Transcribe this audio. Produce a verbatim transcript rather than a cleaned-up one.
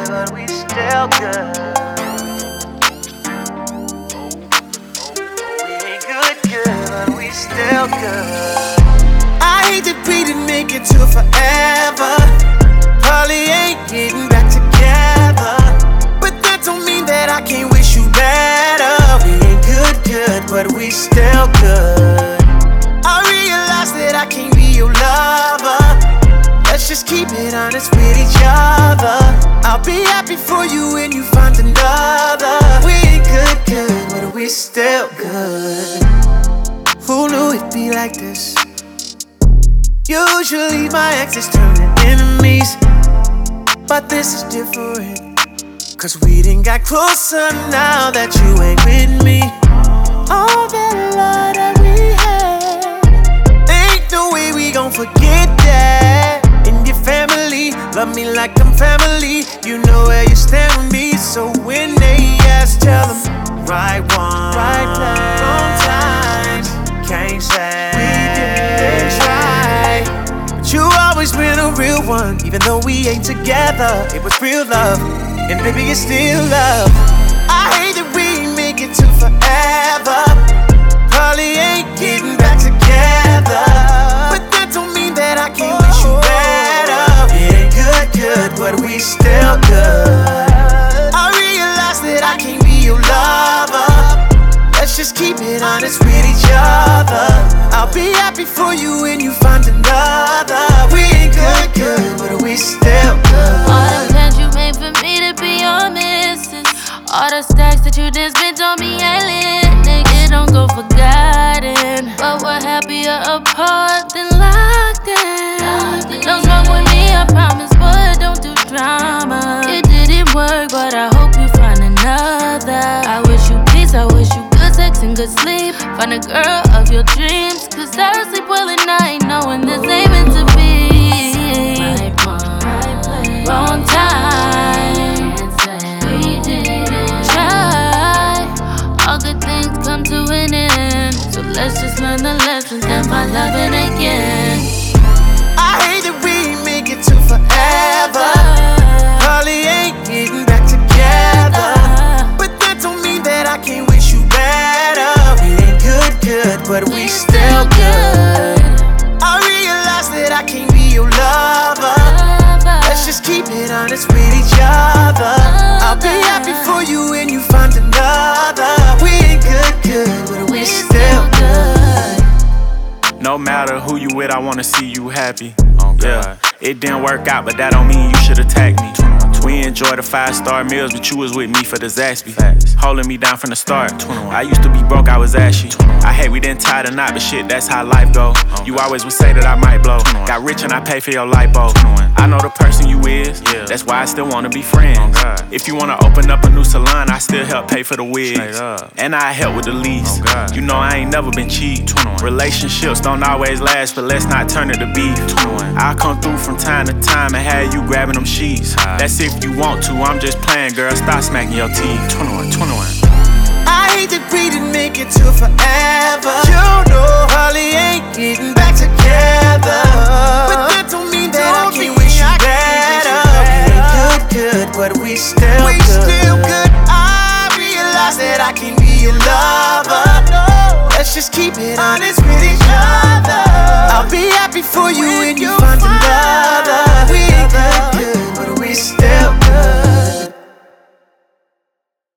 good, but we still good. We ain't good, good, but we still good. I hate that we didn't make it to forever. Probably ain't getting back together, but that don't mean that I can't wish you better. We ain't good, good, but we still good. I realize that I can't be your lover. Let's just keep it honest with each other. I'll be happy for you when you find another. We ain't good, good, but we still good. Who knew it'd be like this? Usually my exes turn to enemies, but this is different, cause we done got closer now that you ain't with me. All that love that we had, ain't no way we gon' forget that. And your family love me like I'm family. You know where you stand with me, so when they ask, tell them right one, right place, wrong time. Can't say we didn't try, but you always been a real one. Even though we ain't together, it was real love, and baby it's still love. I hate that we ain't make it to forever. Probably ain't getting back together, but that don't mean that I can't wish you better. It ain't good, good, but we still good. I realize that I can't be your lover. Let's just keep it honest with each other. I'll be happy for you when you find another. We ain't good, good, but we still good. All the plans you made for me to be your missus, all the stacks that you done spent on me ain't lit. Nigga, don't go forgotten, but we're happier apart than locked in. Don't smoke with me, I promise, but don't do drama. It didn't work, but I hope you find another. I wish you peace, I wish you good sex and good sleep. Find a girl of your dreams, cause I sleep well at night knowing this ain't meant to be. Right one, right place, wrong time. We didn't try. All good things come to an end, so let's just learn the lessons and find loving again. I hate that we ain't make it to forever. Probably ain't getting back together, but that don't mean that I can't wish you better. We ain't good, good, but we still good. I realize that I can't be your lover. Let's just keep it honest with each other. I'll be happy for you when you find another. We ain't good, good, but we still good. No matter who you with, I wanna see you happy. Oh, yeah, it didn't work out, but that don't mean you should attack me. We enjoy the five-star meals, but you was with me for the Zaxby. Holding me down from the start. I used to be broke, I was ashy. I hate we didn't tie the knot, but shit, that's how life go. You always would say that I might blow. Got rich and I pay for your lipo. I know the person you is, that's why I still wanna be friends. If you wanna open up a new salon, I still help pay for the wigs. And I help with the lease. You know I ain't never been cheap. Relationships don't always last, but let's not turn it to beef. I'll come through from time to time and have you grabbing them sheets. That's if you want to, I'm just playing, girl, stop smacking your teeth. twenty-one, twenty-one. I hate that we didn't make it to forever. You know, probably ain't getting back together, but that don't mean that don't I can't wish you better. We ain't good, good, but we still we good. still good. I realize that I can be your lover. Let's just keep it honest with each other. I'll be happy for you when you find another.